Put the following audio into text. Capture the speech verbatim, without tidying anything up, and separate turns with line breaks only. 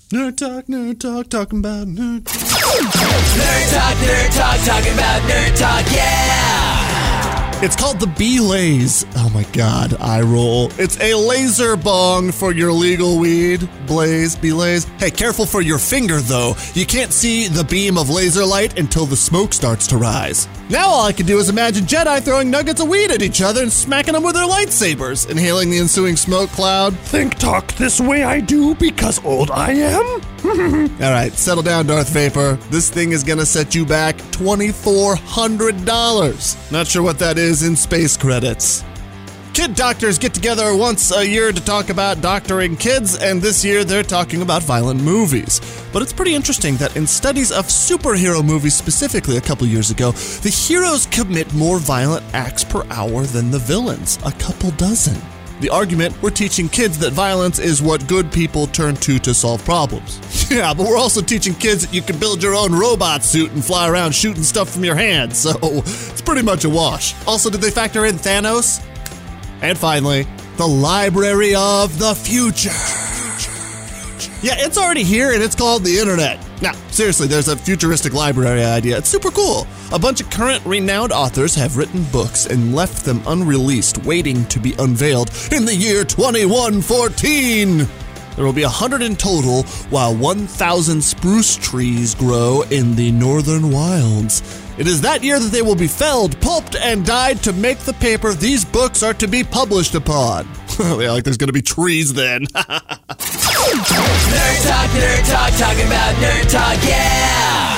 Nerd talk, nerd talk, talking about nerd talk.
Nerd talk, nerd talk, talking about nerd talk, yeah!
It's called the B-Laze. Oh my god, eye roll. It's a laser bong for your legal weed. Blaze, B-Laze. Hey, careful for your finger though. You can't see the beam of laser light until the smoke starts to rise. Now all I can do is imagine Jedi throwing nuggets of weed at each other and smacking them with their lightsabers, inhaling the ensuing smoke cloud.
Think talk this way I do because old I am?
Alright, settle down, Darth Vapor. This thing is gonna set you back twenty-four hundred dollars. Not sure what that is in space credits. Kid doctors get together once a year to talk about doctoring kids, and this year they're talking about violent movies. But it's pretty interesting that in studies of superhero movies specifically a couple years ago, the heroes commit more violent acts per hour than the villains, a couple dozen. The argument, we're teaching kids that violence is what good people turn to to solve problems. Yeah, but we're also teaching kids that you can build your own robot suit and fly around shooting stuff from your hands, so it's pretty much a wash. Also, did they factor in Thanos? And finally, the Library of the Future. Yeah, it's already here and it's called the Internet. Now, seriously, there's a futuristic library idea. It's super cool. A bunch of current renowned authors have written books and left them unreleased, waiting to be unveiled in the year twenty-one fourteen. There will be one hundred in total, while one thousand spruce trees grow in the northern wilds. It is that year that they will be felled, pulped, and dyed to make the paper these books are to be published upon. Yeah, like there's going to be trees then.
Nerd talk, nerd talk, talking about nerd talk, yeah!